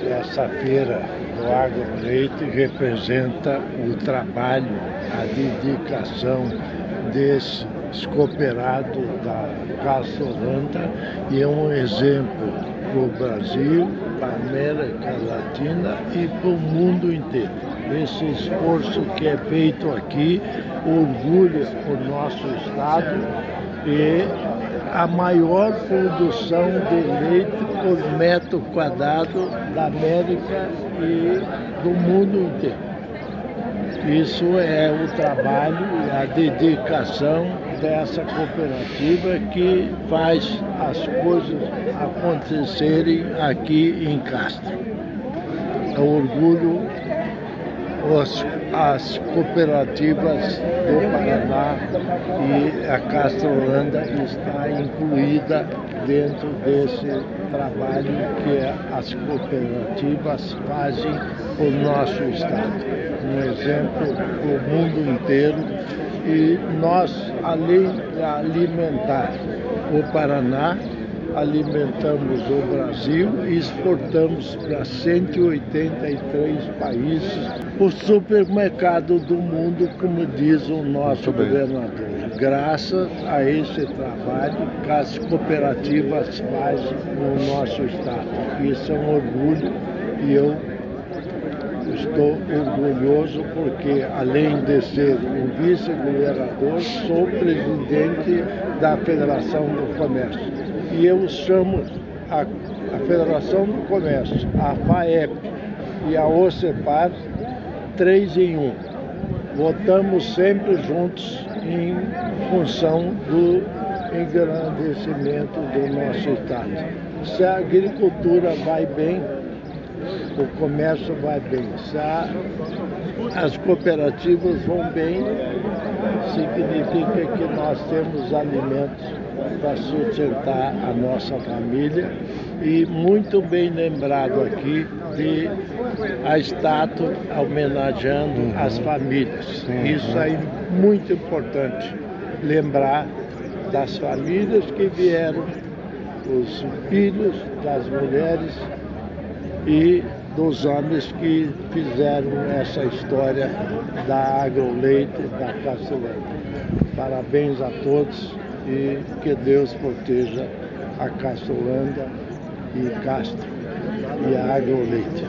Essa feira do agroleite representa o trabalho, a dedicação desses cooperados da Castrolanda e é um exemplo para o Brasil, para a América Latina e para o mundo inteiro. Esse esforço que é feito aqui orgulha o nosso estado e a maior produção de leite por metro quadrado da América e do mundo inteiro. Isso é o trabalho e a dedicação dessa cooperativa que faz as coisas acontecerem aqui em Castro. É um orgulho as cooperativas do Paraná e a Castrolanda está incluída dentro desse trabalho que as cooperativas fazem para o nosso estado. Um exemplo para o mundo inteiro e nós, além de alimentar o Paraná, alimentamos o Brasil e exportamos para 183 países o supermercado do mundo, como diz o nosso governador. Graças a esse trabalho que as cooperativas fazem no nosso estado. Isso é um orgulho e eu estou orgulhoso porque, além de ser um vice-governador, sou presidente da Federação do Comércio. E eu chamo a Federação do Comércio, a FAEP e a OCEPAR 3 em 1. Votamos sempre juntos em função do engrandecimento do nosso estado. Se a agricultura vai bem, o comércio vai bem. Se as cooperativas vão bem, significa que nós temos alimentos para sustentar a nossa família. E muito bem lembrado aqui de a estátua homenageando as famílias. Isso é muito importante, lembrar das famílias que vieram, os filhos das mulheres e dos homens que fizeram essa história da agroleite da Castrolanda. Parabéns a todos e que Deus proteja a Castrolanda e Castro e a agroleite.